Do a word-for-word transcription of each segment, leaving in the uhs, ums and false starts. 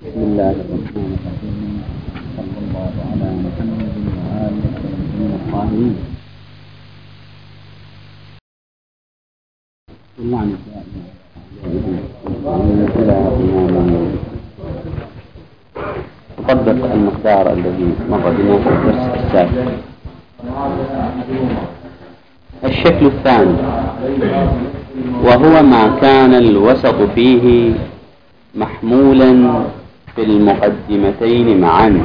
بسم الله الرحمن الرحيم. صلى الله على محمد وآله الطيبين الطاهرين. اللعنة نطبق المقدار الذي مر بنا في الدرس السابق. الشكل الثاني وهو ما كان الوسط فيه محمولا في المقدمتين معا.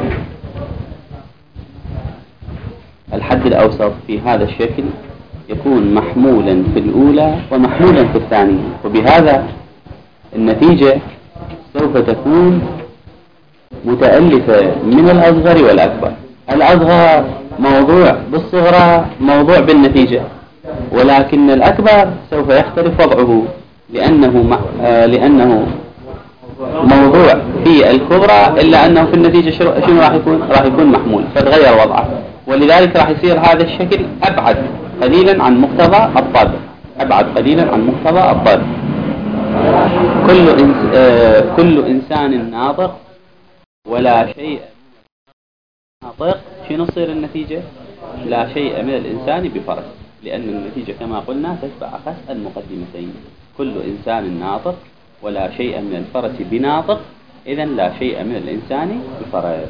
الحد الأوسط في هذا الشكل يكون محمولا في الأولى ومحمولا في الثانية، وبهذا النتيجة سوف تكون متألفة من الأصغر والأكبر. الأصغر موضوع بالصغرى موضوع بالنتيجة، ولكن الأكبر سوف يختلف وضعه لأنه آه لأنه موضوع في الكبرى، إلا أنه في النتيجة شنو راح يكون؟ راح يكون محمول، فتغير وضعه، ولذلك راح يصير هذا الشكل أبعد قليلا عن مقتضى الطبع. أبعد قليلا عن مقتضى الطبع. كل إنس... آه... كل إنسان ناطق ولا شيء ناطق. شنو تصير النتيجة؟ لا شيء من الإنسان بفرق، لأن النتيجة كما قلنا تتبع أخذ المقدمتين. كل إنسان ناطق ولا شيء من الفرس بناطق، إذن لا شيء من الإنسان بفرس.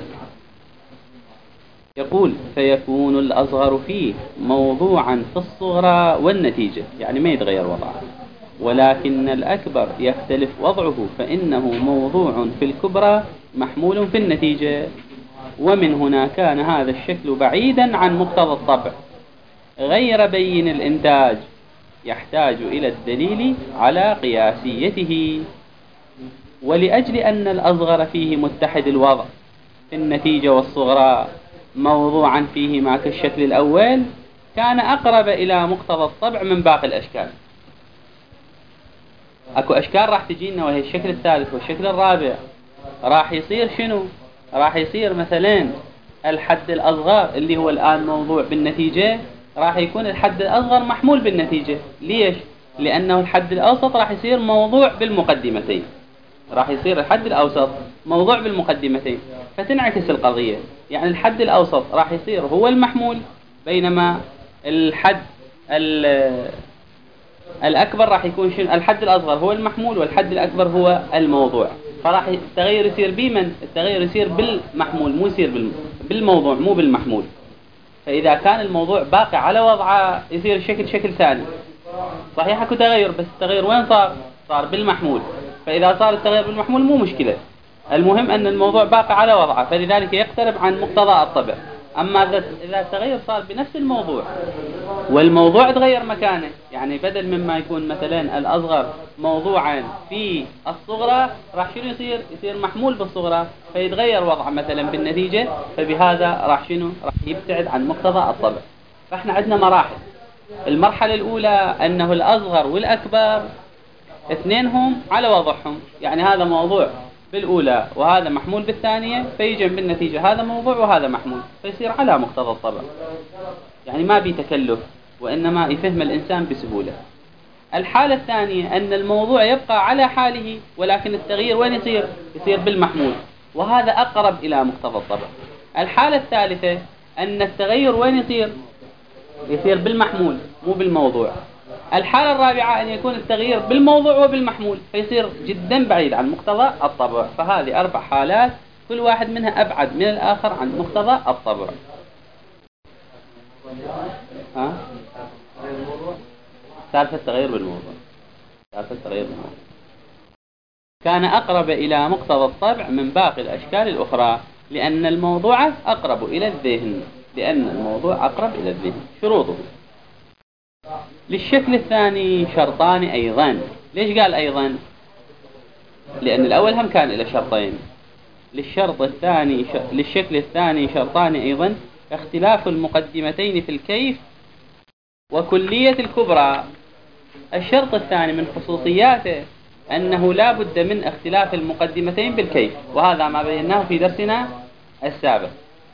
يقول فيكون الأصغر فيه موضوعا في الصغرى والنتيجة، يعني ما يتغير وضعه، ولكن الأكبر يختلف وضعه، فإنه موضوع في الكبرى محمول في النتيجة. ومن هنا كان هذا الشكل بعيدا عن مقتضى الطبع غير بين الإنتاج، يحتاج إلى الدليل على قياسيته. ولأجل أن الأصغر فيه متحد الوضع في النتيجة والصغرى موضوعا فيهما كالشكل الأول، كان أقرب إلى مقتضى الطبع من باقي الأشكال. أكو أشكال راح تجينا وهي الشكل الثالث والشكل الرابع، راح يصير شنو؟ راح يصير مثلا الحد الأصغر اللي هو الآن موضوع بالنتيجة، راح يكون الحد الأصغر محمول بالنتيجة. ليش؟ لأنه الحد الأوسط راح يصير موضوع بالمقدمتين. راح يصير الحد الأوسط موضوع بالمقدمتين، فتنعكس القضية. يعني الحد الأوسط راح يصير هو المحمول، بينما الحد الأكبر راح يكون شنو؟ الحد الأصغر هو المحمول والحد الأكبر هو الموضوع. فراح التغير يصير بمن؟ التغير يصير بالمحمول، مو يصير بالموضوع، مو بالمحمول. فإذا كان الموضوع باقي على وضعه يصير الشكل شكل ثاني. صحيح اكو تغير، بس التغير وين صار؟ صار بالمحمول. فإذا صار التغير بالمحمول مو مشكلة، المهم أن الموضوع باقي على وضعه، فلذلك يقترب عن مقتضى الطبع. أما إذا التغير صار بنفس الموضوع والموضوع تغير مكانه، يعني بدل مما يكون مثلا الأصغر موضوعا في الصغرى، راح شنو يصير؟ يصير محمول بالصغرى، فيتغير وضعه مثلا بالنتيجة، فبهذا راح شنو؟ راح يبتعد عن مقتضى الطبع. فاحنا عندنا مراحل. المرحلة الأولى أنه الأصغر والأكبر اثنينهم على وضعهم، يعني هذا موضوع بالأولى وهذا محمول بالثانية، فيجي بالنتيجة هذا موضوع وهذا محمول، فيصير على مقتضى الطبع، يعني ما بيتكلف، وإنما يفهم الإنسان بسهولة. الحالة الثانية أن الموضوع يبقى على حاله، ولكن التغيير وين يصير؟ يصير بالمحمول، وهذا أقرب إلى مقتضى الطبع. الحالة الثالثة أن التغير وين يصير؟ يصير بالمحمول مو بالموضوع. الحالة الرابعة أن يكون التغيير بالموضوع وبالمحمول، فيصير جدا بعيد عن مقتضى الطبع. فهذه أربع حالات كل واحد منها أبعد من الآخر عن مقتضى الطبع. ها؟ ثالث التغير بالموضوع. ثالث التغير بالموضوع كان أقرب إلى مقتضى الطبع من باقي الأشكال الأخرى، لأن الموضوع أقرب إلى الذهن. لأن الموضوع أقرب إلى الذهن. شروطه: للشكل الثاني شرطان أيضا. ليش قال أيضا؟ لأن الأول هم كان إلى شرطين. للشرط الثاني ش... للشكل الثاني شرطان أيضا: اختلاف المقدمتين في الكيف وكلية الكبرى. الشرط الثاني من خصوصياته أنه لا بد من اختلاف المقدمتين بالكيف، وهذا ما بيناه في درسنا السابق.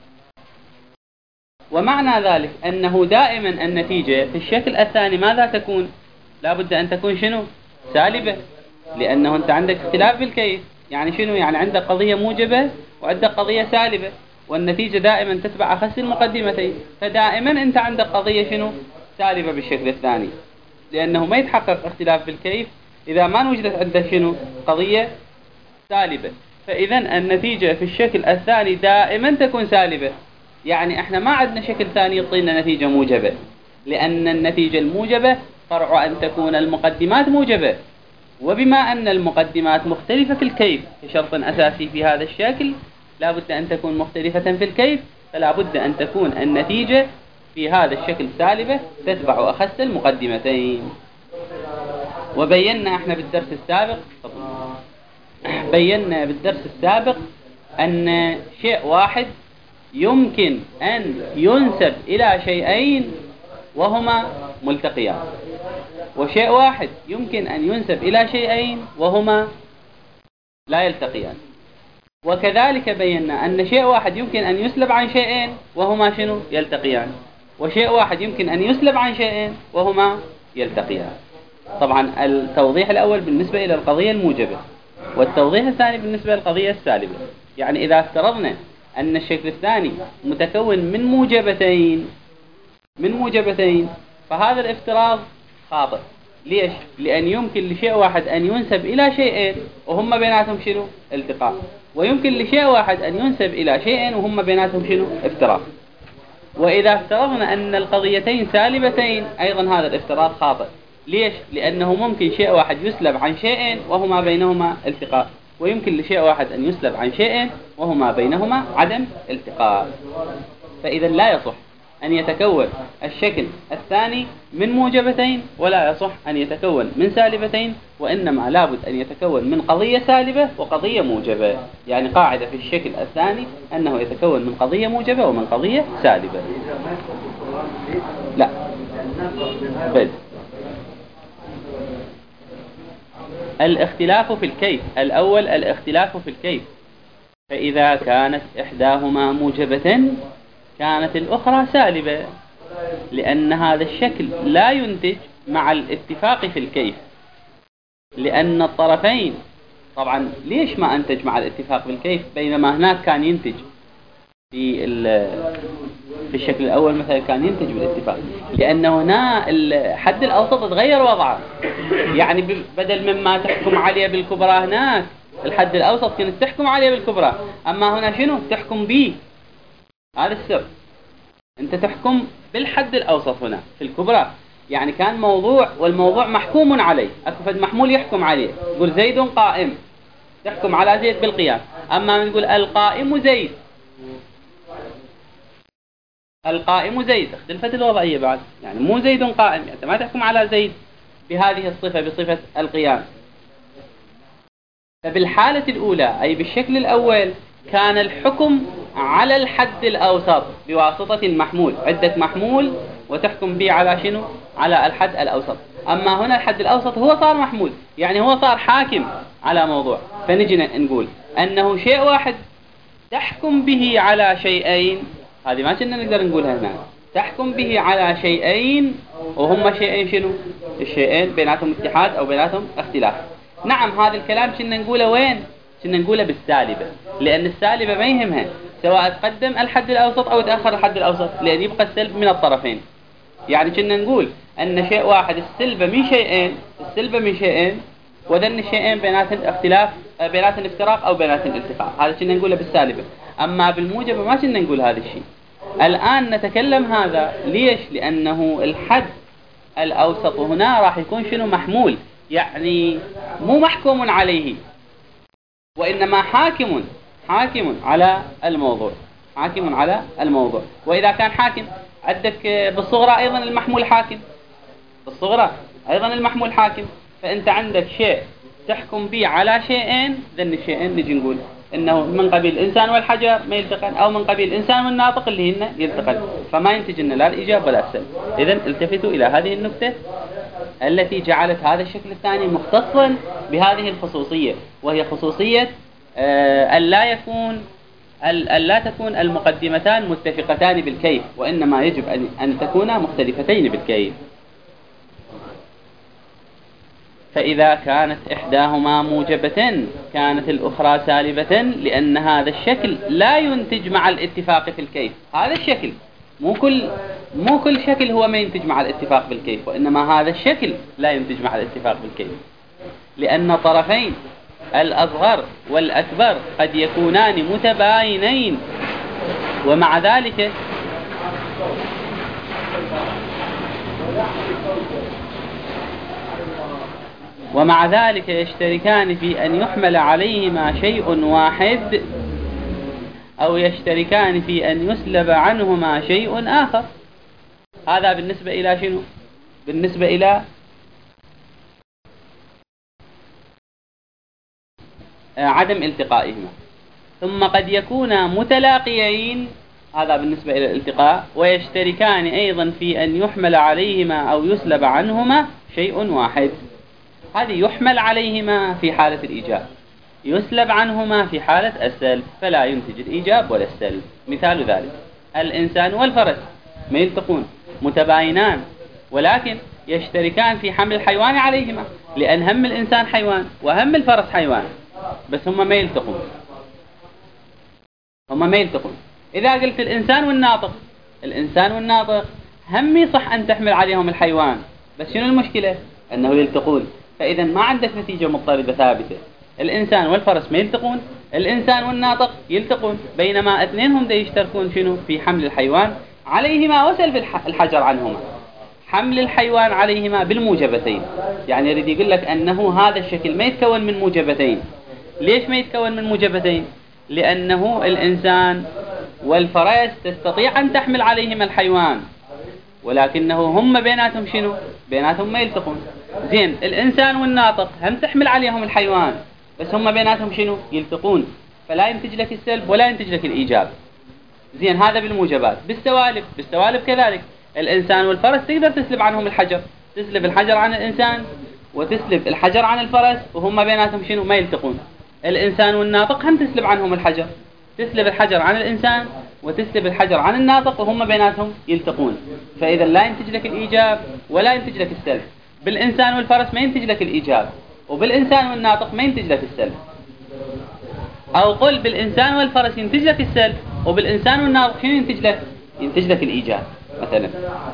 ومعنى ذلك أنه دائما النتيجة في الشكل الثاني ماذا تكون؟ لا بد أن تكون شنو؟ سالبة، لأنه أنت عندك اختلاف بالكيف، يعني شنو؟ يعني عندك قضية موجبة وعندك قضية سالبة، والنتيجة دائما تتبع أخس المقدمتين، فدائما أنت عندك قضية شنو؟ سالبة بالشكل الثاني، لأنه ما يتحقق اختلاف بالكيف إذا ما وجدت عندك شنو؟ قضية سالبة. فإذا النتيجة في الشكل الثاني دائما تكون سالبة، يعني احنا ما عندنا شكل ثاني يعطينا نتيجة موجبة، لأن النتيجة الموجبة فرع أن تكون المقدمات موجبة، وبما أن المقدمات مختلفة في الكيف شرط أساسي في هذا الشكل لا بد أن تكون مختلفة في الكيف، فلا بد أن تكون النتيجة في هذا الشكل سالبة تتبع أخس المقدمتين. وبينا احنا بالدرس السابق بينا بالدرس السابق أن شيء واحد يمكن أن ينسب إلى شيئين وهما ملتقيان، وشيء واحد يمكن أن ينسب إلى شيئين وهما لا يلتقيان. وكذلك بينا أن شيء واحد يمكن أن يسلب عن شيئين وهما شنو؟ يلتقيان، وشيء واحد يمكن أن يسلب عن شيئين وهما يلتقيان. طبعا التوضيح الأول بالنسبة إلى القضية الموجبة، والتوضيح الثاني بالنسبة للقضية السالبة. يعني إذا افترضنا أن الشكل الثاني متكون من موجبتين من موجبتين فهذا الافتراض خاطئ. ليش؟ لأن يمكن لشيء واحد أن ينسب إلى شيئين وهم بيناتهم شنو؟ التقاء، ويمكن لشيء واحد أن ينسب إلى شيئين وهم بيناتهم شنو؟ افتراض. وإذا افترضنا أن القضيتين سالبتين أيضا هذا الافتراض خاطئ. ليش؟ لأنه ممكن شيء واحد يسلب عن شيئين وهما بينهما التقاء، ويمكن لشيء واحد أن يسلب عن شيئين وهما بينهما عدم التقاء. فإذا لا يصح أن يتكون الشكل الثاني من موجبتين، ولا يصح أن يتكون من سالبتين، وإنما لابد أن يتكون من قضية سالبة وقضية موجبة. يعني قاعدة في الشكل الثاني أنه يتكون من قضية موجبة ومن قضية سالبة. لا بد الاختلاف في الكيف. الأول الاختلاف في الكيف، فإذا كانت إحداهما موجبة كانت الأخرى سالبة، لأن هذا الشكل لا ينتج مع الاتفاق في الكيف، لأن الطرفين طبعا ليش ما أنتج مع الاتفاق بالكيف بينما هناك كان ينتج في في الشكل الأول مثلا كان ينتج بالاتفاق؟ لأنه هنا الحد الأوسط تغير وضعه، يعني بدل مما تحكم عليه بالكبرى هناك الحد الأوسط كانت تحكم عليه بالكبرى، أما هنا شنو؟ تحكم به. هذا السر، أنت تحكم بالحد الأوسط هنا في الكبرى. يعني كان موضوع والموضوع محكوم عليه، أكفد محمول يحكم عليه، يقول زيد قائم، تحكم على زيد بالقيام. أما من يقول القائم زيد، القائم زيد، اختلفت الوضعية بعد، يعني مو زيد قائم، يعني ما تحكم على زيد بهذه الصفة بصفة القيام. فبالحالة الأولى أي بالشكل الأول كان الحكم على الحد الأوسط بواسطة المحمول، عندك محمول وتحكم به على شنو؟ على الحد الأوسط. أما هنا الحد الأوسط هو صار محمول، يعني هو صار حاكم على موضوع. فنجي نقول أنه شيء واحد تحكم به على شيئين، هذه ما كنا نقدر نقولها هنا، تحكم به على شيئين وهم شيئين شنو؟ الشيئين بيناتهم اتحاد أو بيناتهم اختلاف. نعم هذا الكلام كنا نقوله وين؟ كنا نقوله بالسالبة، لأن السالبة ما يهمها سواء تقدم الحد الأوسط أو تأخر الحد الأوسط، لأن يبقى السلب من الطرفين. يعني كنا نقول أن شيء واحد السلبة من شيئين، السلبة من شيئين وذن الشيئين بيناتهم اختلاف، بيناتهم افتراق أو بيناتهم التقاء، هذا كنا نقوله بالسالبة. أما بالموجبة ما كنا نقول هذا الشيء. الآن نتكلم هذا ليش؟ لأنه الحد الأوسط هنا راح يكون شنو؟ محمول، يعني مو محكوم عليه، وإنما حاكم حاكم على الموضوع، حاكم على الموضوع. وإذا كان حاكم عندك بالصغرى أيضا المحمول حاكم، بالصغرى أيضا المحمول حاكم. فأنت عندك شيء تحكم به على شيئين، ذن الشيئين نجي نقول إنه من قبيل الإنسان والحجر ما يلتقن، أو من قبيل الإنسان والناطق اللي هن يلتقن، فما ينتج لنا لا الإيجاب ولا السلب. إذن التفتوا إلى هذه النكتة التي جعلت هذا الشكل الثاني مختصا بهذه الخصوصية، وهي خصوصية أن لا يكون أن لا تكون المقدمتان متفقتان بالكيف، وإنما يجب أن تكونا مختلفتين بالكيف. فإذا كانت إحداهما موجبة كانت الأخرى سالبة، لأن هذا الشكل لا ينتج مع الاتفاق في الكيف. هذا الشكل مو كل مو كل شكل هو ما ينتج مع الاتفاق بالكيف، وإنما هذا الشكل لا ينتج مع الاتفاق بالكيف، لأن طرفين الأصغر والأكبر قد يكونان متباينين، ومع ذلك ومع ذلك يشتركان في أن يحمل عليهما شيء واحد، أو يشتركان في أن يسلب عنهما شيء آخر. هذا بالنسبة إلى شنو؟ بالنسبة إلى عدم التقائهما. ثم قد يكونا متلاقيين، هذا بالنسبة إلى الالتقاء، ويشتركان أيضا في أن يحمل عليهما أو يسلب عنهما شيء واحد. هذه يحمل عليهما في حالة الإيجاب، يسلب عنهما في حالة السلب، فلا ينتج الإيجاب ولا السلب. مثال ذلك الإنسان والفرس ما يلتقون، متباينان، ولكن يشتركان في حمل الحيوان عليهما، لأن هم الإنسان حيوان وهم الفرس حيوان، بس هم ما يلتقون هم ما يلتقون إذا قلت الإنسان والناطق، الإنسان والناطق هم يصح أن تحمل عليهم الحيوان، بس شنو المشكلة؟ أنه يلتقون. فإذا ما عندك نتيجة مضطردة ثابتة. الإنسان والفرس ما يلتقون، الإنسان والناطق يلتقون، بينما اثنينهم دا يشتركون شنو؟ في حمل الحيوان عليهما وسلب الحجر عنهما. حمل الحيوان عليهما بالموجبتين، يعني يريد يقول لك أنه هذا الشكل ما يتكون من موجبتين. ليش ما يتكون من موجبتين؟ لأنه الإنسان والفرس تستطيع أن تحمل عليهما الحيوان، ولكنه هم بيناتهم شنو؟ بيناتهم ما يلتقون. زين، الإنسان والناطق هم تحمل عليهم الحيوان، بس هم بيناتهم شنو؟ يلتقون، فلا ينتج لك السلب ولا ينتج لك الإيجاب. زين، هذا بالموجبات. بالسوالب بالسوالب كذلك، الإنسان والفرس تقدر تسلب عنهم الحجر، تسلب الحجر عن الإنسان وتسلب الحجر عن الفرس، وهم بيناتهم شنو؟ ما يلتقون. الإنسان والناطق هم تسلب عنهم الحجر، تسلب الحجر عن الإنسان وتسلب الحجر عن الناطق، وهم بيناتهم يلتقون، فإذا لا ينتج لك الإيجاب ولا ينتج لك السلب. بالإنسان والفرس ما ينتج لك الإيجاب، وبالإنسان والناطق ما ينتج لك السلب. أو قل بالإنسان والفرس ينتج لك السلب، وبالإنسان والناطق شنو ينتج لك؟ ينتج لك الإيجاب مثلا.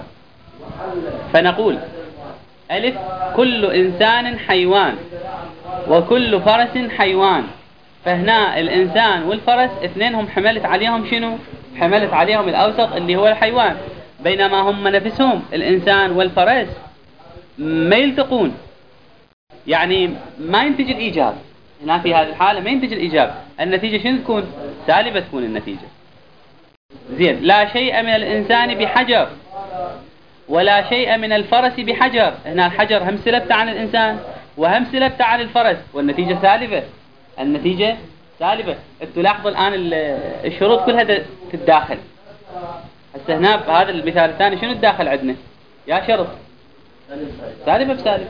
فنقول ألف: كل إنسان حيوان وكل فرس حيوان. فهنا الإنسان والفرس اثنينهم حملت عليهم شنو؟ حملت عليهم الأوسط اللي هو الحيوان، بينما هم نفسهم الإنسان والفرس ما يلتقون، يعني ما ينتج الإيجاب. هنا في هذه الحالة ما ينتج الإيجاب، النتيجة شنو تكون؟ سالبة تكون النتيجة. زين، لا شيء من الإنسان بحجر ولا شيء من الفرس بحجر. هنا الحجر هم سلبته عن الإنسان وهم سلبته عن الفرس، والنتيجة سالبة. النتيجة سالبة. تلاحظوا الآن الشروط كلها تتداخل. هسه هنا بهذا المثال الثاني شنو الداخل عندنا؟ يا شرط سالبة بسالب.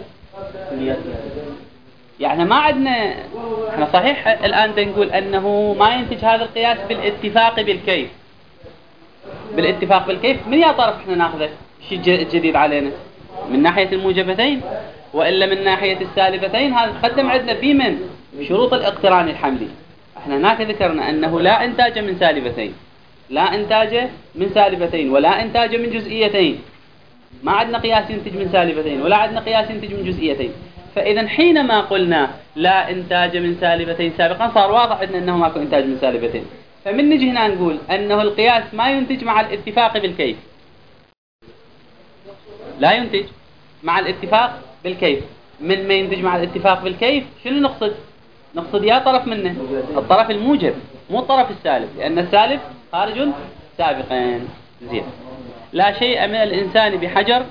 يعني ما عندنا، احنا صحيح الآن نقول أنه ما ينتج هذا القياس بالاتفاق بالكيف. بالاتفاق بالكيف من يا طرف احنا ناخذه الشيء الجديد علينا؟ من ناحية الموجبتين وإلا من ناحية السالبتين؟ هذا تقدم عندنا في من شروط الاقتران الحملي. احنا هناك ذكرنا أنه لا إنتاج من سالبتين، لا إنتاج من سالبتين ولا إنتاج من جزئيتين. ما عندنا قياس ينتج من سالبتين ولا عندنا قياس ينتج من جزئيتين. فإذا حينما قلنا لا إنتاج من سالبتين سابقا، صار واضح عندنا أنه ماكو إنتاج من سالبتين. فمن نجي هنا نقول أنه القياس ما ينتج مع الاتفاق بالكيف، لا ينتج مع الاتفاق بالكيف. من ما ينتج مع الاتفاق بالكيف شنو نقصد؟ نقصد يا طرف منه الطرف الموجب، مو الطرف السالب، لأن السالب خارج سابقا. زين، لا شيء من الإنسان بحجر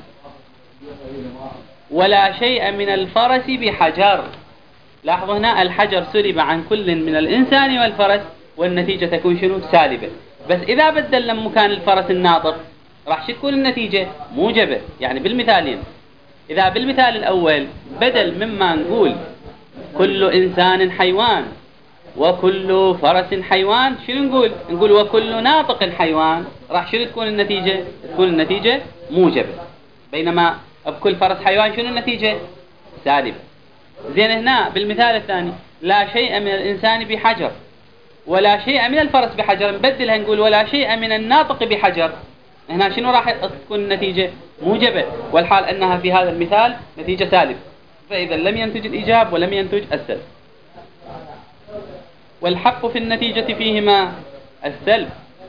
ولا شيء من الفرس بحجر. لاحظوا هنا الحجر سلب عن كل من الإنسان والفرس، والنتيجة تكون شنو؟ سالبة. بس إذا بدلنا مكان الفرس الناطق راح شو تكون النتيجة؟ موجبة. يعني بالمثالين، إذا بالمثال الأول بدل مما نقول كل إنسان حيوان وكل فرس حيوان، شنو نقول؟ نقول وكل ناطق حيوان. راح شنو تكون النتيجة؟ تكون النتيجة موجبة. بينما بكل فرس حيوان شنو النتيجة؟ سالبة. زين هنا بالمثال الثاني لا شيء من الإنسان بحجر ولا شيء من الفرس بحجر، نبدلها نقول ولا شيء من الناطق بحجر. هنا شنو راح تكون النتيجة؟ موجبة، والحال أنها في هذا المثال نتيجة سالب، فإذا لم ينتج الإيجاب ولم ينتج السلب. والحق في النتيجة فيهما السلب.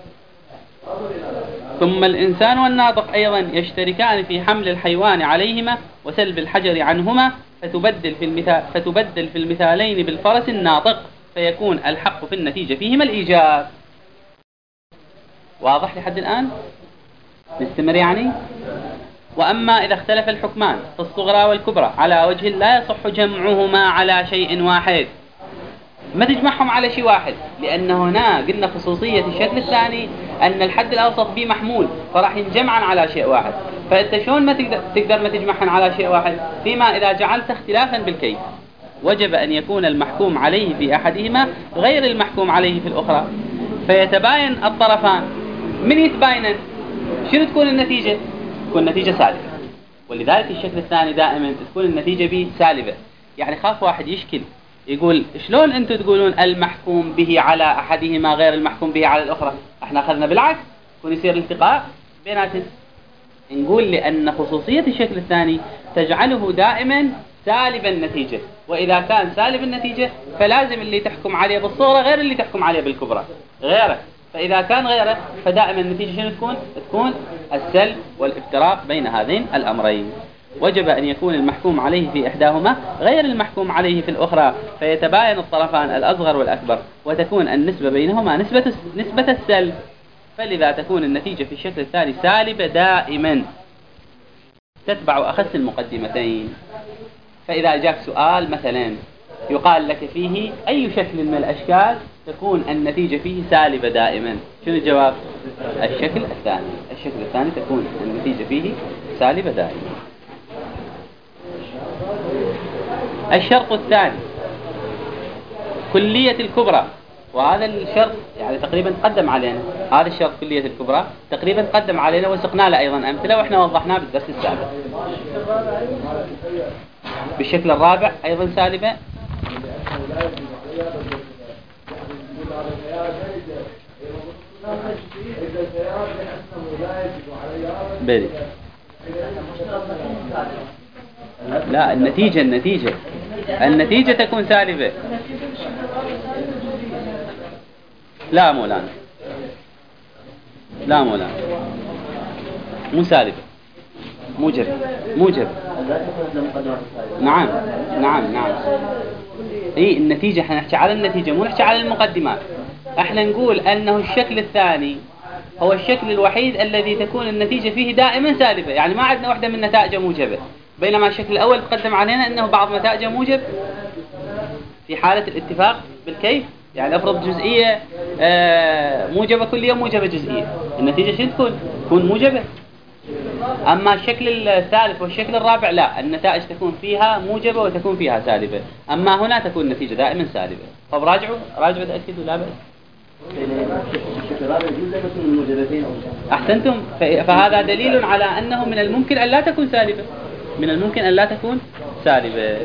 ثم الإنسان والناطق أيضا يشتركان في حمل الحيوان عليهما وسلب الحجر عنهما، فتبدل في المثال فتبدل في المثالين بالفرس الناطق، فيكون الحق في النتيجة فيهما الإيجاب. واضح لحد الآن؟ نستمر يعني. وأما إذا اختلف الحكمان في الصغرى والكبرى على وجه لا يصح جمعهما على شيء واحد، ما تجمعهم على شيء واحد، لأن هنا قلنا خصوصية الشكل الثاني أن الحد الأوسط به محمول، فراح ينجمعا على شيء واحد. فأنت شلون ما تقدر, تقدر ما تجمعهم على شيء واحد؟ فيما إذا جعلت اختلافا بالكيف وجب أن يكون المحكوم عليه في أحدهما غير المحكوم عليه في الأخرى، فيتباين الطرفان. من يتباينن شنو تكون النتيجة؟ تكون النتيجة سالبة. ولذلك الشكل الثاني دائما تكون النتيجة به سالبة. يعني خاف واحد يشكل يقول شلون أنتم تقولون المحكوم به على أحدهما غير المحكوم به على الأخرى؟ احنا أخذنا بالعكس، يكون يصير الالتقاء بيناتهم. نقول لأن خصوصية الشكل الثاني تجعله دائما سالب النتيجة، وإذا كان سالب النتيجة فلازم اللي تحكم عليه بالصغرى غير اللي تحكم عليه بالكبرى غيره، فإذا كان غيره فدائما النتيجة شنو تكون؟ تكون السلب والافتراق بين هذين الأمرين. وجب أن يكون المحكوم عليه في إحداهما غير المحكوم عليه في الأخرى، فيتباين الطرفان الأصغر والأكبر، وتكون النسبة بينهما نسبة نسبة السلب، فلذا تكون النتيجة في الشكل الثاني سالبة دائما، تتبع أخس المقدمتين. فإذا جاءك سؤال مثلا يقال لك فيه أي شكل من الأشكال تكون النتيجة فيه سالبة دائما، شنو الجواب؟ الشكل الثاني. الشكل الثاني تكون النتيجة فيه سالبة دائما. الشرط الثاني كلية الكبرى، وهذا الشرط يعني تقريبا قدم علينا، هذا الشرط كلية الكبرى تقريبا قدم علينا وسقنا له أيضا أمثلة وإحنا وضحناه بالدرس السابق. بالشكل الرابع أيضا سالبة. بدي. لا النتيجة النتيجة النتيجة تكون سالبة. لا مولانا، لا مولانا، مو سالبة، موجب موجب. نعم نعم نعم. اي النتيجة احنا نحكي على النتيجة مو نحكي على المقدمات. احنا نقول انه الشكل الثاني هو الشكل الوحيد الذي تكون النتيجة فيه دائما سالبة، يعني ما عندنا واحدة من نتائجه موجبة، بينما الشكل الأول تقدم علينا أنه بعض نتائجه موجب في حالة الاتفاق بالكيف. يعني أفرض جزئية موجبة كلية موجبة جزئية، النتيجة شنو تكون؟ تكون موجبة. أما الشكل الثالث والشكل الرابع لا، النتائج تكون فيها موجبة وتكون فيها سالبة، أما هنا تكون النتيجة دائما سالبة. طب راجعوا راجعوا تأكدوا لا بأس. أحسنتم. فهذا دليل على أنه من الممكن أن لا تكون سالبة، من الممكن أن لا تكون سالبة.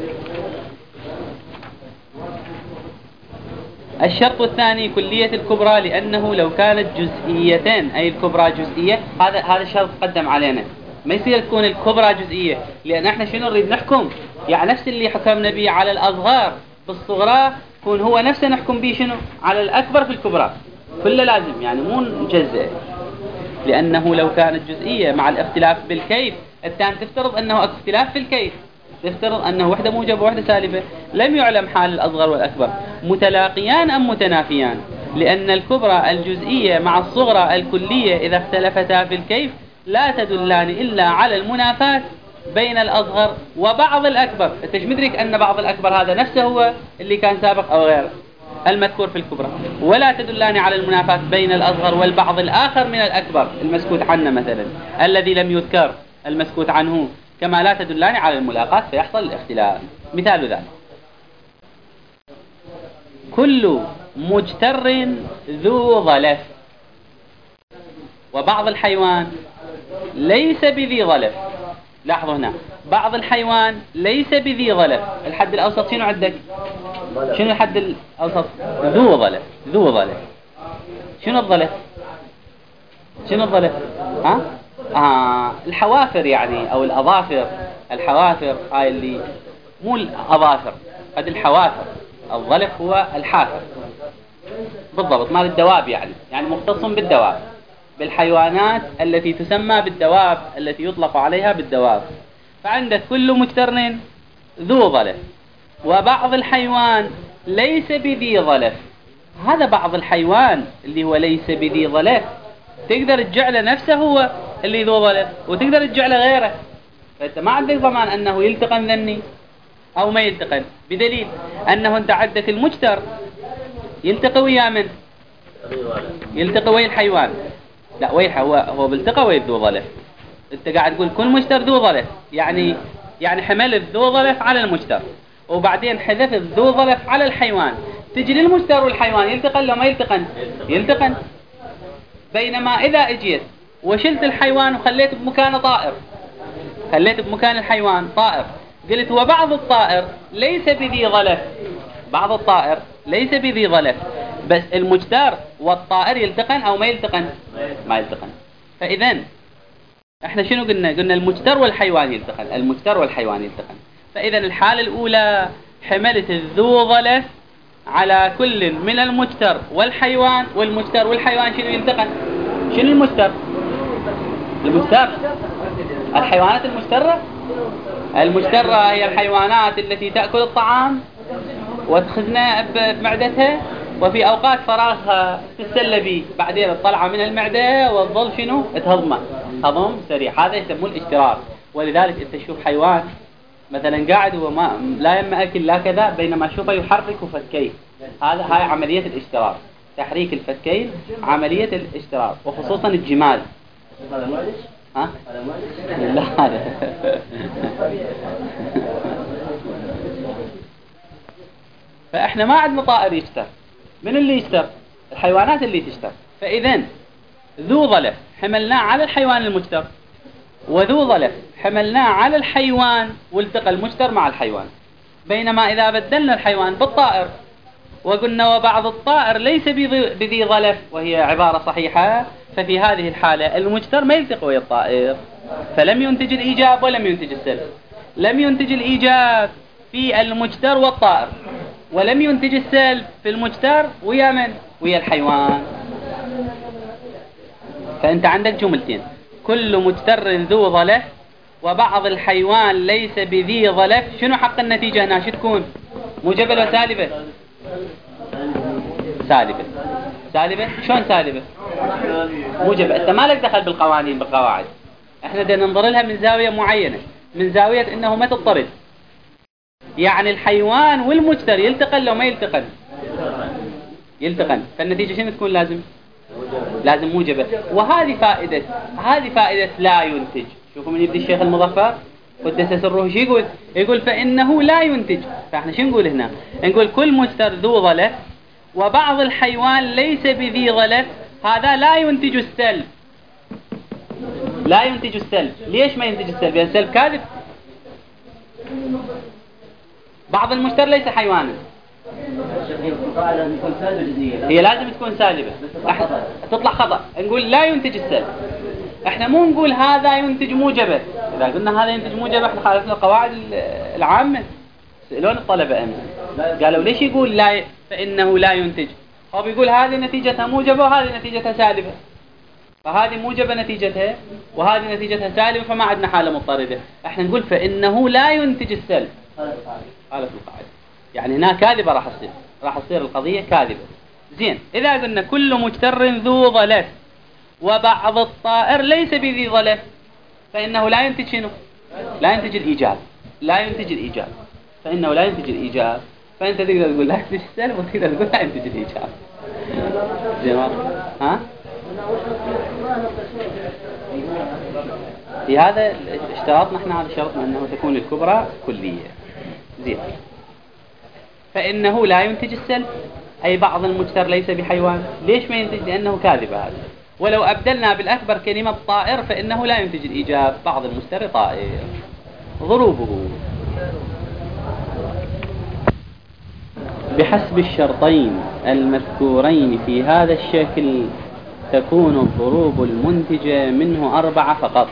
الشرط الثاني كلية الكبرى، لأنه لو كانت جزئيتين أي الكبرى جزئية، هذا هذا الشرط قدم علينا، ما يصير تكون الكبرى جزئية، لأن احنا شنو نريد نحكم؟ يعني نفس اللي حكمنا به على الأصغر بالصغرى يكون هو نفسه نحكم به شنو؟ على الأكبر في الكبرى، كله لازم يعني مو نجزئ، لأنه لو كانت جزئية مع الاختلاف بالكيف، الثاني تفترض أنه اختلاف في الكيف، تفترض أنه وحدة موجبة ووحدة سالبة، لم يعلم حال الأصغر والأكبر متلاقيان أم متنافيان، لأن الكبرى الجزئية مع الصغرى الكلية إذا اختلفتا في الكيف لا تدلان إلا على المنافاة بين الأصغر وبعض الأكبر. أنت مش مدرك أن بعض الأكبر هذا نفسه هو اللي كان سابق أو غيره المذكور في الكبرى، ولا تدلان على المنافاة بين الأصغر والبعض الآخر من الأكبر المسكوت عنه مثلا الذي لم يذكر المسكوت عنه، كما لا تدلان على الملاقاة فيحصل الاختلاف. مثال ذلك كل مجتر ذو ظلف، وبعض الحيوان ليس بذي ظلف، لاحظوا هنا بعض الحيوان ليس بذي ظلف. الحد الأوسط شنو عندك؟ شنو الحد الأوسط؟ ذو ظلف. ذو ظلف. شنو الظلف؟ شنو الظلف؟ ها؟ آه الحوافر يعني أو الأظافر. الحوافر هاي اللي مو الأظافر، قد الحوافر. الظلف هو الحافر بالضبط، مال الدواب يعني، يعني مختص بالدواب، بالحيوانات التي تسمى بالدواب، التي يطلق عليها بالدواب. فعندك كل مقترن ذو ظلف، وبعض الحيوان ليس بذي ظلف. هذا بعض الحيوان اللي هو ليس بذي ظلف تقدر تجعله نفسه هو اللي ذو ظلف، وتقدر تجعله غيره. فأنت ما عندك ضمان أنه يلتقن ذني أو ما يلتقن، بدليل أنه أنت عندك المجتر يلتقي ويا من؟ يلتقي ويا الحيوان. لا ويا هو هو بيلتقى ويا ذو ظلف. أنت قاعد تقول كل مجتر ذو ظلف، يعني يعني حملت ذو ظلف على المجتر، وبعدين حذفت ذو ظلف على الحيوان. تجي للمجتر والحيوان يلتقن لو ما يلتقن؟ يلتقن. بينما إذا اجيت وشلت الحيوان وخليت بمكانه طائر، خليت بمكان الحيوان طائر، قلت وبعض الطائر ليس بذي ظلف، بعض الطائر ليس بذي ظلف، بس المجتر والطائر يلتقن أو ما يلتقن؟ ما يلتقن. فإذن احنا شنو قلنا؟ قلنا المجتر والحيوان يلتقن، المجتر والحيوان يلتقن. فإذن الحالة الأولى حملت الذو ظلف على كل من المجتر والحيوان، والمجتر والحيوان شنو يلتقن؟ شنو المجتر؟ المجتر الحيوانات المجترة. المجترة هي الحيوانات التي تأكل الطعام وتخزنه بمعدتها، وفي أوقات فراغها تتسلى به، بعدين الطلعة من المعدة والظل شنو؟ تهضمه هضم سريع. هذا يسموه الاشتراك. ولذلك انت تشوف حيوان مثلا قاعد وما لا يم أكل لا كذا، بينما شوفه يحرك فكيه. هذا هاي عملية الاشتراك، تحريك الفكين عملية الاشتراك، وخصوصا الجمال. ها؟ لا هذا فإحنا ما عندنا طائر يشتر. من اللي يشتر؟ الحيوانات اللي تشتر. فإذن ذو ظلف حملناه على الحيوان المشتر، وذو ظلف حملناه على الحيوان والتقى المشتر مع الحيوان. بينما إذا بدلنا الحيوان بالطائر وقلنا وبعض الطائر ليس بذي ظلف، وهي عبارة صحيحة، ففي هذه الحالة المجتر ما يلتقي ويا الطائر، فلم ينتج الإيجاب ولم ينتج السلب. لم ينتج الإيجاب في المجتر والطائر، ولم ينتج السلب في المجتر ويا من؟ ويا الحيوان. فأنت عندك جملتين: كل مجتر ذو ظلف، وبعض الحيوان ليس بذي ظلف. شنو حق النتيجة هنا؟ شو تكون؟ موجبة ولا سالبة؟ سالبة. سالبة؟ شلون سالبة؟ موجبة. انت ما لك دخل بالقوانين بالقواعد، احنا بدنا ننظر لها من زاوية معينة، من زاوية انه ما تضطرد. يعني الحيوان والمجتر يلتقن لو ما يلتقن؟ يلتقن. فالنتيجة شنو تكون؟ لازم لازم موجبة. وهذه فائدة، هذه فائدة لا ينتج. شوفوا من يبدي الشيخ المظفر قدس سره شو يقول؟ يقول فإنه لا ينتج. فاحنا شو نقول هنا؟ نقول كل مجتر ذو ظلف وبعض الحيوان ليس بذي ظلف، هذا لا ينتج السلب. لا ينتج السلب. ليش ما ينتج السلب؟ لأن السلب كاذب. بعض المجتر ليس حيوانا، هي لازم تكون سالبة، تطلع خطأ. نقول لا ينتج السلب، احنا مو نقول هذا ينتج موجبة. إذا قلنا هذا ينتج موجبة احنا خالفنا القواعد العامة. سألون الطلبة أمس قالوا ليش يقول لا فإنه لا ينتج؟ هو بيقول هذه نتيجتها موجبة وهذه نتيجتها سالبة، فهذه موجبة نتيجتها وهذه نتيجتها سالبة، فما عندنا حالة مضطردة. احنا نقول فإنه لا ينتج السلب. قالت القاعدة يعني هنا كاذبة، راح تصير راح تصير القضية كاذبة. زين، إذا قلنا كل مجتر ذو ظلف وبعض الطائر ليس بذي ظلف، فإنه لا ينتج شنو؟ لا ينتج الإيجاب. لا ينتج الإيجاب، فإنه لا ينتج الإيجاب. فأنت تقدر تقول لا ينتج السلب، وتقدر تقول لا ينتج الإيجاب. زين، ها؟ في هذا اشتراطنا احنا، هذا شرطنا أنه تكون الكبرى كلية. زين، فإنه لا ينتج السلب، أي بعض المجتر ليس بحيوان. ليش ما ينتج؟ لأنه كاذب هذا. ولو أبدلنا بالأكبر كلمة طائر فإنه لا ينتج الإيجاب. بعض المشتري طائر. ضروبه بحسب الشرطين المذكورين في هذا الشكل تكون الضروب المنتجة منه أربعة فقط.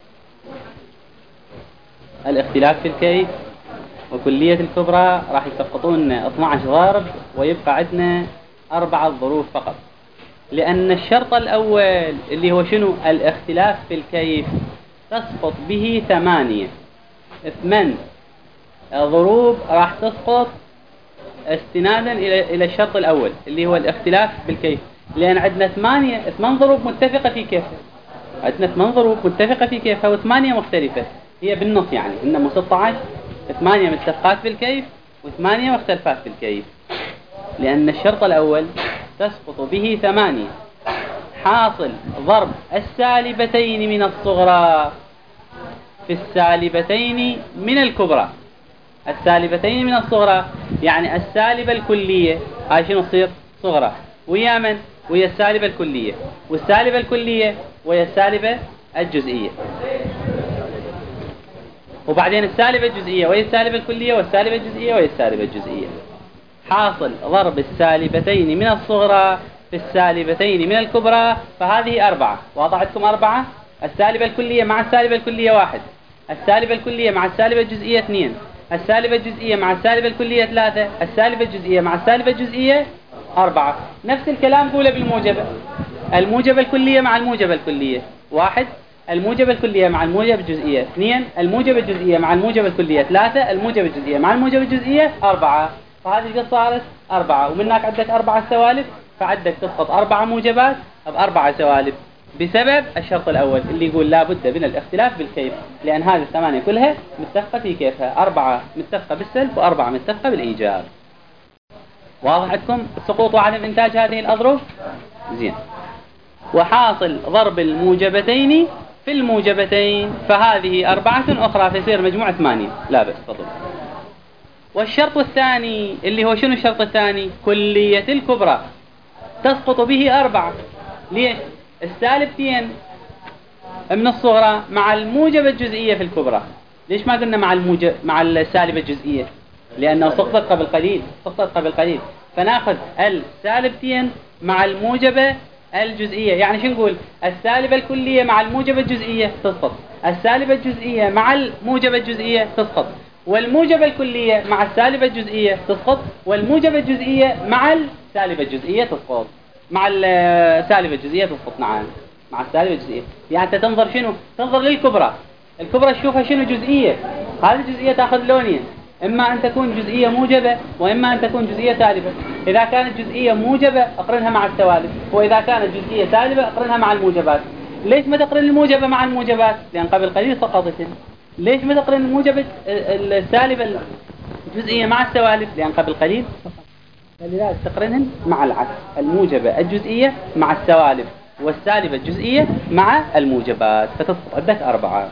الاختلاف في الكيف وكلية الكبرى راح يسقطون اثني عشر ضرب ويبقى عندنا أربعة ضروب فقط، لأن الشرط الأول اللي هو شنو؟ الاختلاف في الكيف تسقط به ثمانية. ثمان ضروب راح تسقط استنادا إلى إلى الشرط الأول اللي هو الاختلاف بالكيف، لأن عندنا ثمانية ثمان ضروب متفقة في كيفها. عندنا ثمان ضروب متفقة في كيفها وثمانية مختلفة، هي بالنص يعني إنما ستة عشر. ثمانية متفقات بالكيف وثمانية مختلفات بالكيف، لأن الشرط الأول تسقط به ثمانية. حاصل ضرب السالبتين من الصغرى في السالبتين من الكبرى. السالبتين من الصغرى يعني السالبة الكلية هاي شنو تصير؟ صغرى. ويا من؟ ويا السالبة الكلية، والسالبة الكلية ويا السالبة الجزئية، وبعدين السالبة الجزئية ويا السالبة الكلية، والسالبة الجزئية ويا السالبة الجزئية. حاصل ضرب السالبتين من الصغرى في السالبتين من الكبرى، فهذه أربعة. وضعتكم أربعة. السالبة الكلية مع السالبة الكلية واحد، السالبة الكلية مع السالبة الجزئية اثنين، السالبة الجزئية مع السالبة الكلية ثلاثة، السالبة الجزئية مع السالبة الجزئية أربعة. نفس الكلام قوله بالموجبة. الموجبة الكلية مع الموجبة الكلية واحد، الموجبة الكلية مع الموجبة الجزئية اثنين، الموجبة الجزئية مع الموجبة الكلية ثلاثة، الموجبة الجزئية مع الموجبة الجزئية أربعة. فهذه قد صارت أربعة، ومنك عندك أربعة سوالف، فعندك تسقط أربعة موجبات بأربعة سوالف بسبب الشرط الأول اللي يقول لا بد من الاختلاف بالكيف، لأن هذه الثمانية كلها متفقة في كيفها. أربعة متفقة بالسلب وأربعة متفقة بالإيجاب. واضح عندكم سقوط وعدم إنتاج هذه الأظرف؟ زين. وحاصل ضرب الموجبتين في الموجبتين فهذه أربعة أخرى فيصير مجموع ثمانية. لا بس تفضل. والشرط الثاني اللي هو شنو الشرط الثاني؟ كلية الكبرى تسقط به أربعة. ليش؟ السالبتين من الصغرى مع الموجبة الجزئية في الكبرى. ليش ما قلنا مع الموجب مع السالبة الجزئية؟ لأنه سقطت قبل قليل، سقطت قبل قليل. فناخذ السالبتين مع الموجبة الجزئية. يعني شو نقول؟ السالبة الكلية مع الموجبة الجزئية تسقط، السالبة الجزئية مع الموجبة الجزئية تسقط، والموجبة الكلية مع السالبة الجزئية تسقط، والموجبة الجزئية مع السالبة الجزئية تسقط، مع السالبة الجزئية تسقط. نعم مع السالبة الجزئية. يعني أنت تنظر شنو؟ تنظر للكبرى. الكبرى تشوفها شنو؟ جزئية. هذه الجزئية تأخذ لونين، إما أن تكون جزئية موجبة وإما أن تكون جزئية سالبة. إذا كانت جزئية موجبة أقرنها مع السوالب، وإذا كانت جزئية سالبة أقرنها مع الموجبات. ليش ما تقرن الموجبة مع الموجبات؟ لأن قبل قليل سقطت. ليش ما تقرن الموجبة السالبة الجزئية مع السوالب؟ لأن قبل قليل سقطت. فلذلك تقرنهم مع العكس، الموجبة الجزئية مع السوالب والسالبة الجزئية مع الموجبات، فتسقط عندك أربعة.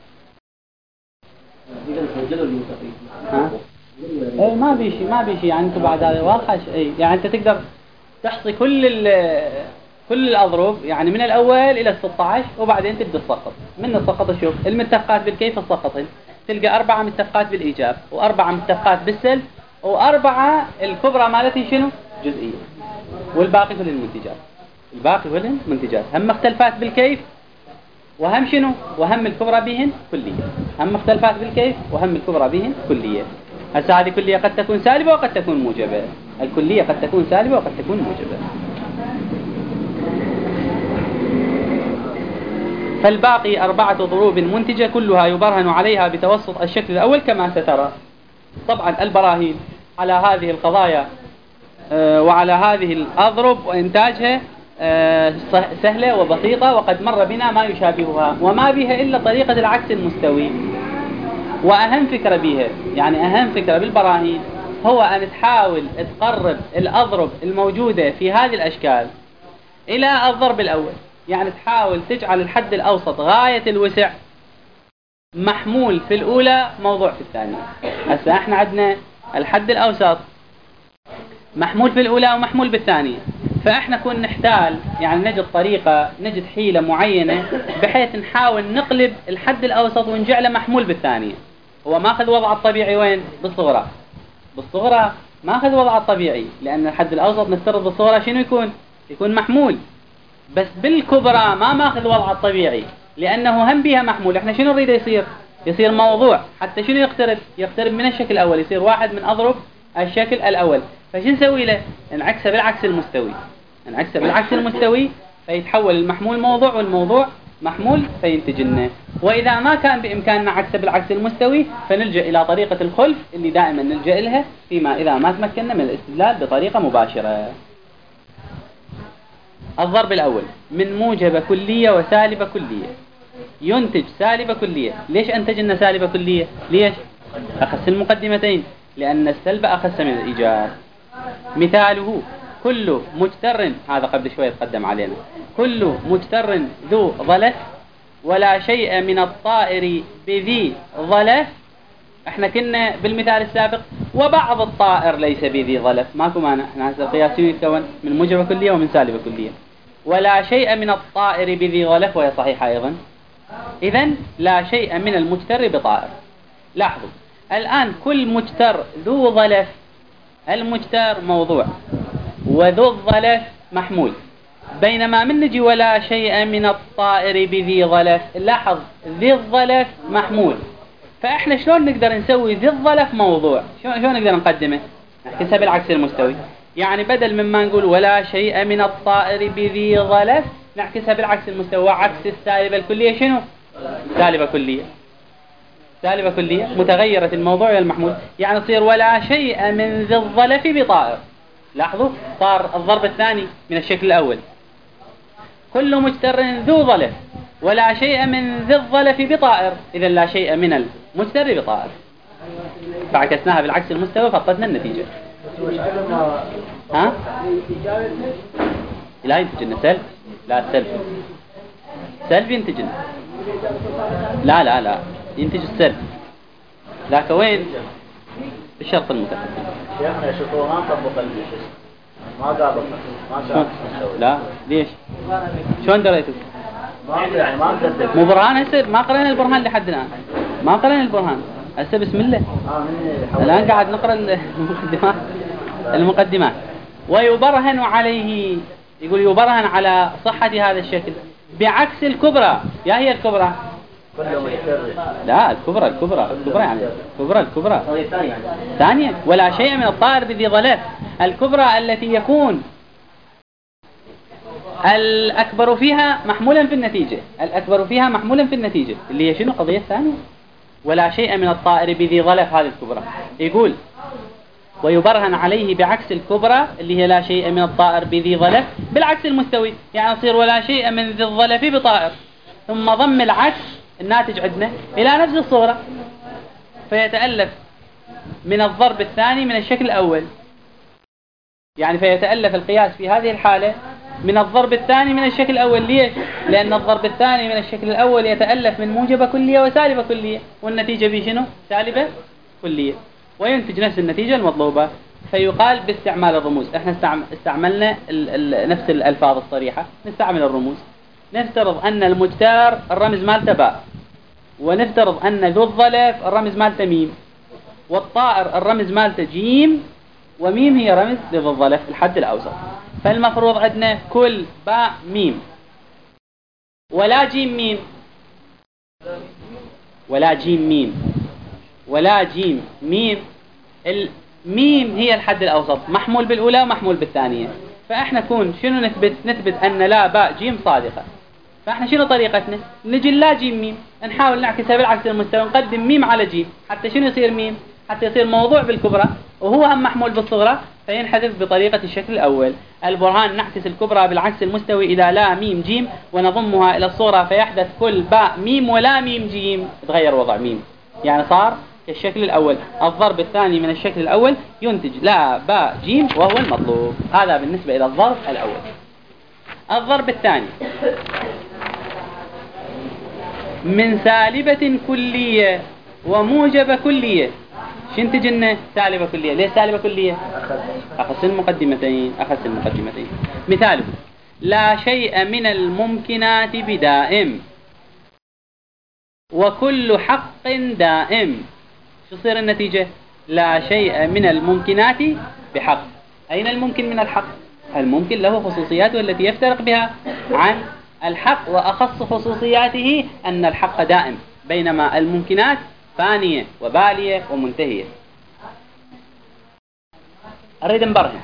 ها؟ اي ما بيشي ما بيشي يعني انتم بعد هذا واضحه. اي يعني انت تقدر تحصي كل كل الاضرب يعني من الاول الى ستة عشر، وبعدين تبدا تسقط. من السقط شوف المتفقات بالكيف تسقطين، تلقى أربعة متفقات بالإيجاب، وأربعة متفقات بالسلب، وأربعة الكبرى مالتي شنو؟ جزئية، والباقي كل المنتجات. الباقي كل المنتجات هم مختلفات بالكيف، وهم شنو؟ وهم الكبرى بهن كلية. هم مختلفات بالكيف وهم الكبرى بهن كلية. هسه هذه كلية قد تكون سالبة وقد تكون موجبة. الكلية قد تكون سالبة وقد تكون موجبة. فالباقي أربعة ضروب منتجة كلها يبرهن عليها بتوسط الشكل الأول كما سترى. طبعا البراهين على هذه القضايا وعلى هذه الأضرب وإنتاجها سهلة وبسيطة، وقد مر بنا ما يشابهها، وما بها إلا طريقة العكس المستوي. وأهم فكرة بها يعني أهم فكرة بالبراهين هو أن تحاول تقرب الأضرب الموجودة في هذه الأشكال إلى الضرب الأول. يعني تحاول تجعل الحد الأوسط غاية الوسع محمول في الأولى موضوع في الثانية. هسه احنا عندنا الحد الأوسط محمول في الأولى ومحمول بالثانية، فإحنا كون نحتال يعني نجد طريقة نجد حيلة معينة بحيث نحاول نقلب الحد الأوسط ونجعله محمول بالثانية. هو ماخذ وضع الطبيعي وين؟ بالصغرى. بالصغرى ماخذ وضع الطبيعي، لأن الحد الأوسط نفترض بالصغرى شنو يكون؟ يكون محمول. بس بالكبرى ما ماخذ وضع الطبيعي، لأنه هم بها محمول. إحنا شنو نريد يصير؟ يصير موضوع. حتى شنو يقترب؟ يقترب من الشكل الأول، يصير واحد من أضرب الشكل الأول. فشو نسوي له؟ نعكسه بالعكس المستوي. نعكسه بالعكس المستوي فيتحول المحمول موضوع والموضوع محمول فينتج لنا. وإذا ما كان بإمكاننا عكسه بالعكس المستوي فنلجأ إلى طريقة الخلف اللي دائما نلجأ لها فيما إذا ما تمكننا من الاستدلال بطريقة مباشرة. الضرب الأول: من موجبة كلية وسالبة كلية ينتج سالبة كلية. ليش أنتج لنا سالبة كلية؟ ليش؟ أخس المقدمتين، لأن السلب أخس من الإيجاب. مثاله: كل مجتر، هذا قبل شوية تقدم علينا، كل مجتر ذو ظلف ولا شيء من الطائر بذي ظلف. احنا كنا بالمثال السابق وبعض الطائر ليس بذي ظلف، ماكو مانع. احنا هذا القياس يتكون من موجبة كلية ومن سالبة كلية. ولا شيء من الطائر بذي ظلف، وهي صحيحة أيضا. إذن لا شيء من المجتر بطائر. لاحظوا الآن كل مجتر ذو ظلف، المجتر موضوع وذو الظلف محمول، بينما من نجي ولا شيء من الطائر بذي ظلف، لاحظ ذي الظلف محمول. فإحنا شلون نقدر نسوي ذي الظلف موضوع؟ شلون نقدر نقدمه؟ نحكسها بالعكس المستوي. يعني بدل مما نقول ولا شيء من الطائر بذي ظلف نعكسها بالعكس المستوى. عكس السالبة الكلية شنو؟ سالبة كلية. سالبة كلية متغيرة الموضوع والمحمول، يعني تصير ولا شيء من ذي الظلف بطائر. لاحظوا صار الضرب الثاني من الشكل الأول: كل مجتر ذو ظلف ولا شيء من ذي الظلف بطائر. إذا لا شيء من المجتر بطائر. فعكسناها بالعكس المستوى فقدنا النتيجة. ها؟ لا ينتج لنا سلب. لا سلب سلب ينتج لنا. لا لا لا ينتج السلب. ذاك وين؟ بالشرط المتقدم. شيخنا يشوفوا ما طبق الجسم ما قابل ما شاف. لا ليش؟ شلون دريتوا؟ ما يعني ما نقدر. مو برهان هسه، ما قرأنا البرهان لحد الآن. ما قرأنا البرهان هسه بسم الله. الآن قاعد نقرأ المقدمات. المقدمات. ويبرهن عليه، يقول يبرهن على صحة هذا الشكل بعكس الكبرى. يا هي الكبرى؟ لا الكبرى الكبرى الكبرى يعني الكبرى الكبرى ثانيا. ولا شيء من الطائر بذي ظلف. الكبرى التي يكون الأكبر فيها محمولا في النتيجة. الأكبر فيها محمولا في النتيجة اللي هي شنو؟ قضية ثانية. ولا شيء من الطائر بذي ظلف هذه الكبرى. يقول ويبرهن عليه بعكس الكبرى اللي هي لا شيء من الطائر بذي ظلف بالعكس المستوي، يعني يصير ولا شيء من ذي الظلف بطائر، ثم ضم العكس الناتج عندنا إلى نفس الصورة، فيتألف من الضرب الثاني من الشكل الأول. يعني فيتألف القياس في هذه الحالة من الضرب الثاني من الشكل الأول. ليش؟ لأن الضرب الثاني من الشكل الأول يتألف من موجبة كلية وسالبة كلية، والنتيجة بشنو؟ سالبة كلية، وينتج نفس النتيجة المطلوبة. فيقال باستعمال الرموز. احنا استعملنا ال ال نفس الألفاظ الصريحة، نستعمل الرموز. نفترض أن المجتر الرمز مالته باء، ونفترض أن ذو الظلف الرمز مالته ميم، والطائر الرمز مالته جيم، وميم هي رمز لذو الظلف الحد الأوسط. فالمفروض عندنا كل باء ميم ولا جيم ميم ولا جيم ميم ولا جيم ميم. الميم هي الحد الأوسط، محمول بالأولى ومحمول بالثانية. فإحنا كون شنو نثبت؟ نثبت أن لا باء جيم صادقة. فإحنا شنو طريقتنا؟ نجي لا جيم ميم نحاول نعكسها بالعكس المستوى، نقدم ميم على جيم حتى شنو يصير ميم؟ حتى يصير موضوع بالكبرى وهو هم محمول بالصغرى، فينحذف بطريقة الشكل الأول. البرهان نعكس الكبرى بالعكس المستوي إلى لا ميم جيم ونضمها إلى الصورة، فيحدث كل باء ميم ولا ميم جيم، تغير وضع ميم، يعني صار كالشكل الأول. الضرب الثاني من الشكل الأول ينتج لا باء جيم وهو المطلوب. هذا بالنسبة إلى الضرب الأول. الضرب الثاني: من سالبة كلية وموجبة كلية. ينتج لنا سالبة كلية. ليه سالبة كلية؟ أخذ أخذت المقدمتين أخذت المقدمتين. مثاله: لا شيء من الممكنات بدائم وكل حق دائم. شو تصير النتيجة؟ لا شيء من الممكنات بحق. أين الممكن من الحق؟ الممكن له خصوصياته التي يفترق بها عن الحق، وأخص خصوصياته أن الحق دائم، بينما الممكنات فانية وبالية ومنتهية. أريد نبرهن.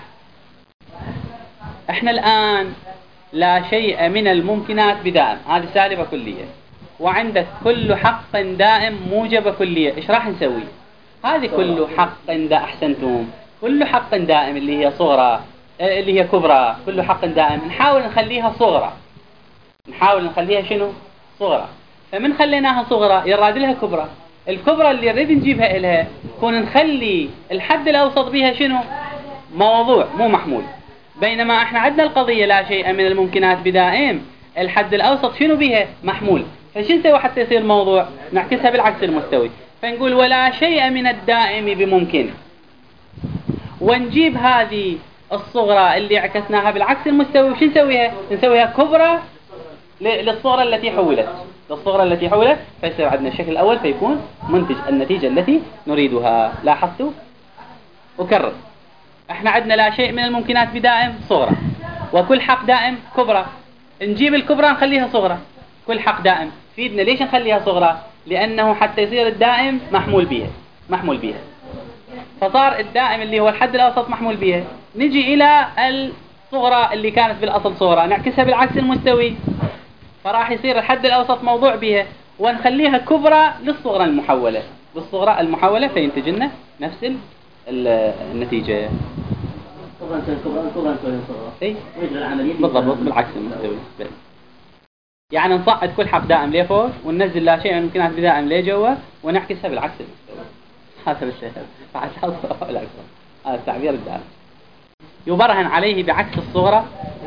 احنا الآن لا شيء من الممكنات بدائم، هذه سالبة كلية، وعندك كل حق دائم موجبة كلية. ايش راح نسوي؟ هذه كل حق دا أحسنتم، كل حق دائم اللي هي صغرى اللي هي كبرى، كل حق دائم نحاول نخليها صغرى، نحاول نخليها شنو؟ صغرى. فمن خليناها صغرى يراد لها كبرى. الكبرى اللي نريد نجيبها إلها كون نخلي الحد الأوسط بها شنو؟ موضوع مو محمول. بينما احنا عندنا القضية لا شيء من الممكنات بدائم، الحد الأوسط شنو بها؟ محمول. فشو نسوي حتى يصير موضوع؟ نعكسها بالعكس المستوي، فنقول ولا شيء من الدائم بممكن، ونجيب هذه الصغرى اللي عكسناها بالعكس المستوي وش نسويها؟ نسويها كبرى للصغرى التي حولت، للصغرى التي حولت، فيصير عندنا الشكل الأول فيكون منتج النتيجة التي نريدها. لاحظتوا؟ أكرر، احنا عندنا لا شيء من الممكنات بدائم صغرى، وكل حق دائم كبرى. نجيب الكبرى نخليها صغرى. كل حق دائم فيدنا ليش نخليها صغرى؟ لأنه حتى يصير الدائم محمول بها، محمول بها. فصار الدائم اللي هو الحد الأوسط محمول بها. نجي إلى الصغرى اللي كانت بالأصل صغرى نعكسها بالعكس المستوي، فراح يصير الحد الأوسط موضوع بها، ونخليها كبرى للصغرى المحولة، للصغرى المحولة، فينتج لنا نفس النتيجة. كبرى كبرى كبرى صغرى. اي بالضبط بالعكس المستوي. يعني نصعد كل حق دائم لفوق وننزل لا شيء من الممكنات بدائم لجوا ونعكسها بالعكس المستوي. هذا بالسهل. هذا التعبير الدائم. يبرهن عليه بعكس الصغرى.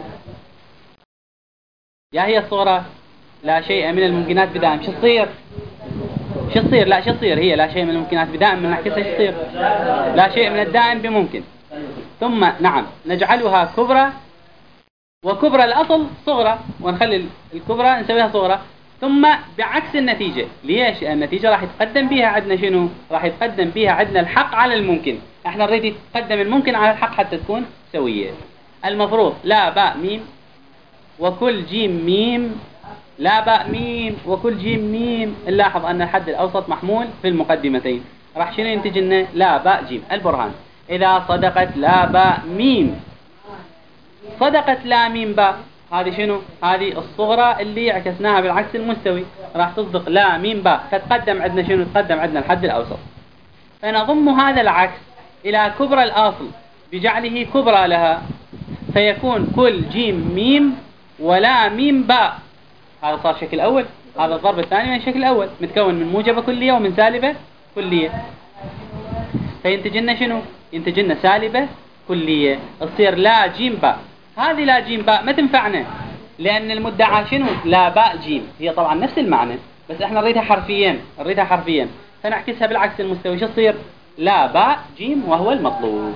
يا هي الصغرى لا شيء من الممكنات بدائم، شو تصير؟ شو تصير؟ لا شو تصير؟ هي لا شيء من الممكنات بدائم من نعكسها شو تصير؟ لا شيء من الدائم بممكن. ثم نعم نجعلها كبرى، وكبرى الأصل صغرى، ونخلي الكبرى نسويها صغرى، ثم بعكس النتيجة. ليش؟ النتيجة راح يتقدم بها عندنا شنو؟ راح يتقدم بها عندنا الحق على الممكن. احنا نريد يتقدم الممكن على الحق حتى تكون سوية. المفروض لا باء ميم وكل جيم ميم، لا باء ميم وكل جيم ميم. نلاحظ أن الحد الأوسط محمول في المقدمتين. راح شنو ينتج لنا؟ لا باء جيم. البرهان: إذا صدقت لا باء ميم، صدقت لا ميم باء، هذه شنو؟ هذه الصغرى اللي عكسناها بالعكس المستوي، راح تصدق لا ميم باء، فتقدم عندنا شنو؟ تقدم عندنا الحد الأوسط. فنضم هذا العكس إلى كبرى الأصل بجعله كبرى لها، فيكون كل جيم ميم ولا ميم باء. هذا صار شكل أول. هذا الضرب الثاني من الشكل الأول، متكون من موجبة كلية ومن سالبة كلية. فينتج لنا شنو؟ ينتج لنا سالبة كلية. تصير لا جيم باء. هذه لا جيم باء ما تنفعنا، لأن المدعى شنو؟ لا باء جيم. هي طبعا نفس المعنى، بس احنا نريدها حرفيا، نريدها حرفيا، فنعكسها بالعكس المستوي. شو تصير؟ لا باء جيم وهو المطلوب.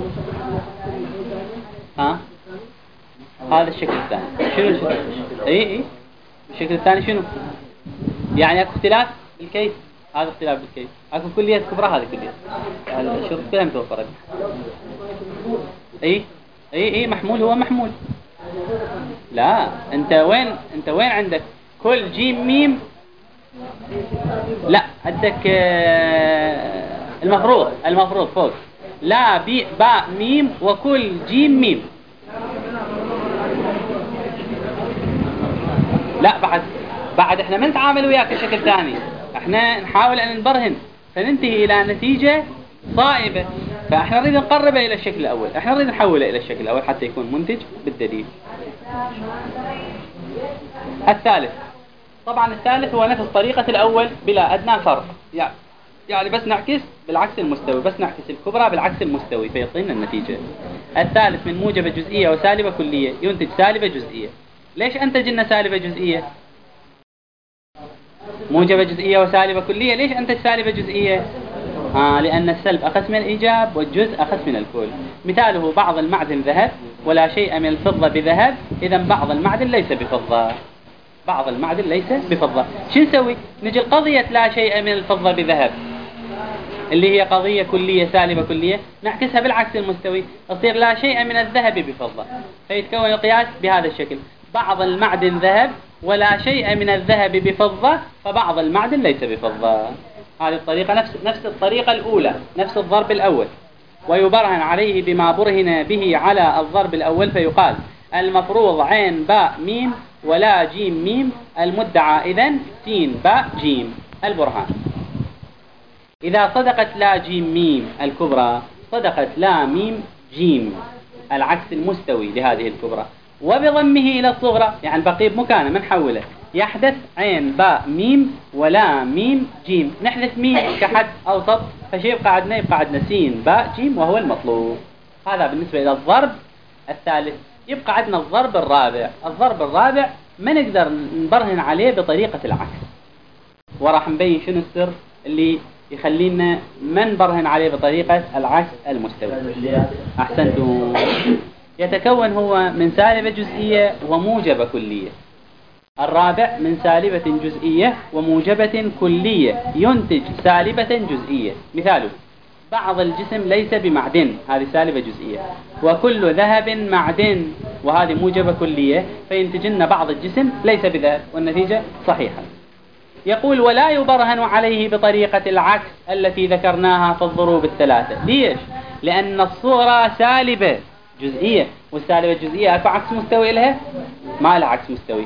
ها؟ هذا الشكل الثاني. شنو الشكل؟ اي اي الشكل الثاني شنو؟ يعني اكو اختلاف بالكيف. هذا اختلاف بالكيف. اكو كلية كبرى، هذه كلية. الشروط كلها متوفرة. اي اي اي محمول، هو محمول. لا انت وين انت وين عندك كل جيم ميم؟ لا عندك آه المفروض المفروض فوق لا بي باء ميم وكل جيم ميم. لا بعد بعد احنا ما نتعامل وياك بشكل ثاني، احنا نحاول ان نبرهن فننتهي الى نتيجة صائبة. فاحنا نريد نقربه الى الشكل الاول، احنا نريد نحوله الى الشكل الاول حتى يكون منتج بالدليل. الثالث، طبعا الثالث هو نفس طريقة الاول بلا ادنى فرق، يعني يعني بس نعكس بالعكس المستوي، بس نعكس الكبرى بالعكس المستوي فيعطينا النتيجة. الثالث من موجبة جزئية وسالبة كلية ينتج سالبة جزئية. ليش أنتج لنا سالبة جزئية؟ موجبة جزئية وسالبة كلية، ليش أنتج سالبة جزئية؟ آه لأن السلب أخف من الإيجاب والجزء أخف من الكل. مثاله بعض المعدن ذهب ولا شيء من الفضة بذهب، إذا بعض المعدن ليس بفضة، بعض المعدن ليس بفضة. شو نسوي؟ نجي القضية لا شيء من الفضة بذهب اللي هي قضية كلية سالبة كلية، نعكسها بالعكس المستوي، تصير لا شيء من الذهب بفضة، فيتكون القياس بهذا الشكل: بعض المعدن ذهب ولا شيء من الذهب بفضة، فبعض المعدن ليس بفضة. هذه الطريقة نفس نفس الطريقة الأولى، نفس الضرب الأول. ويبرهن عليه بما برهن به على الضرب الأول، فيقال: المفروض عين باء ميم ولا جيم ميم، المدعى إذن سين باء جيم. البرهان: إذا صدقت لا جيم ميم الكبرى صدقت لا ميم جيم، العكس المستوي لهذه الكبرى، وبضمه إلى الصغرى، يعني بقي بمكانه ما نحوله، يحدث عين باء ميم ولا ميم جيم. نحذف ميم كحد أوسط، فشيء يبقى عندنا يبقى عندنا سين باء جيم وهو المطلوب. هذا بالنسبة إلى الضرب الثالث. يبقى عندنا الضرب الرابع. الضرب الرابع ما نقدر نبرهن عليه بطريقة العكس، وراح نبين شنو السر اللي يخلينا ما نبرهن عليه بطريقة العكس المستوي. أحسنتم. يتكون هو من سالبة جزئية وموجبة كلية. الرابع من سالبة جزئية وموجبة كلية ينتج سالبة جزئية. مثاله: بعض الجسم ليس بمعدن، هذه سالبة جزئية، وكل ذهب معدن، وهذه موجبة كلية، فينتجن بعض الجسم ليس بذهب، والنتيجة صحيحة. يقول: ولا يبرهن عليه بطريقة العكس التي ذكرناها في الضروب الثلاثة. ليش؟ لأن الصغرى سالبة جزئية، والسالبة الجزئية أكو عكس مستوي لها؟ ما لها عكس مستوي.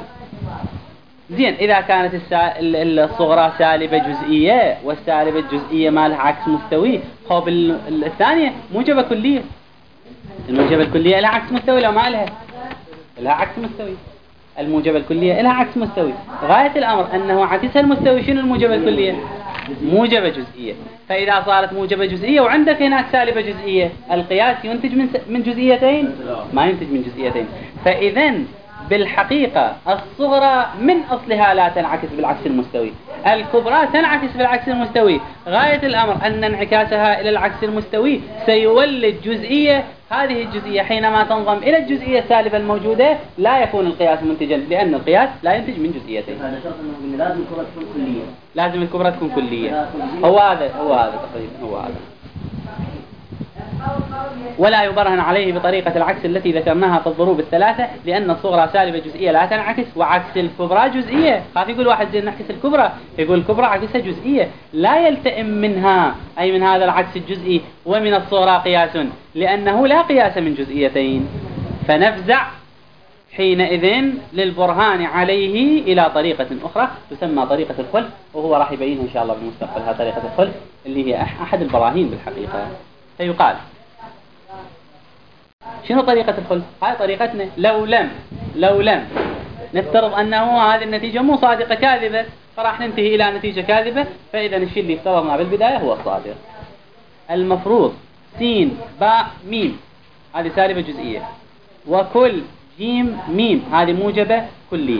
زين، إذا كانت الصغرى سالبة جزئية والسالبة الجزئية ما لها عكس مستوي، خب الثانية موجبة كلية. الموجبة الكلية لها عكس مستوي لو ما لها؟ لها عكس مستوي. الموجبة الكلية لها عكس مستوي. غاية الأمر أنه عكسها المستوي. شنو الموجبة الكلية؟ موجبة جزئية. فإذا صارت موجبة جزئية وعندك هناك سالبة جزئية، القياس ينتج من من جزئيتين؟ ما ينتج من جزئيتين. فإذن بالحقيقة الصغرى من أصلها لا تنعكس بالعكس المستوي، الكبرى تنعكس بالعكس المستوي. غاية الأمر أن انعكاسها إلى العكس المستوي سيولد جزئية. هذه الجزئية حينما تنضم إلى الجزئية السالبة الموجودة لا يكون القياس منتجا، لأن القياس لا ينتج من جزئيتين. هذا شرط أنه لازم الكبرى تكون كلية. لازم الكبرى تكون كلية. هو هذا هو هذا تقريبا هو هذا. ولا يبرهن عليه بطريقة العكس التي ذكرناها في الضروب الثلاثة، لأن الصغرى سالبة جزئية لا تنعكس، وعكس الكبرى جزئية. خاف يقول واحد زين نعكس الكبرى، يقول الكبرى عكسها جزئية، لا يلتئم منها أي من هذا العكس الجزئي ومن الصغرى قياس، لأنه لا قياس من جزئيتين. فنفزع حينئذ للبرهان عليه إلى طريقة أخرى تسمى طريقة الخلف، وهو راح يبينها إن شاء الله بالمستقبل. هذه طريقة الخلف اللي هي أحد البراهين بالحقيقة. فيقال: شنو طريقة الخلف؟ هاي طريقتنا. لو لم لو لم نفترض أنه هذه النتيجة مو صادقة كاذبة، فراح ننتهي إلى نتيجة كاذبة، فإذا الشيء اللي افترضنا بالبداية هو الصادق. المفروض سين باء ميم، هذه سالبة جزئية، وكل جيم ميم، هذه موجبة كلية،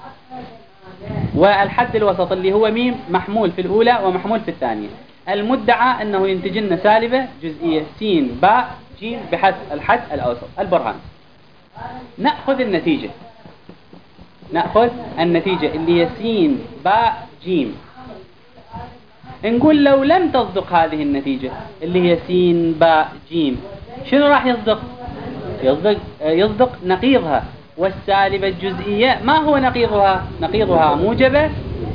والحد الوسط اللي هو ميم محمول في الأولى ومحمول في الثانية. المدعى أنه ينتج لنا سالبة جزئية سين باء جيم بحسب الحد الأوسط. البرهان: نأخذ النتيجة نأخذ النتيجة اللي هي سين باء جيم. نقول لو لم تصدق هذه النتيجة اللي هي سين باء جيم، شنو راح يصدق؟ يصدق يصدق نقيضها. والسالبة الجزئية ما هو نقيضها؟ نقيضها موجبة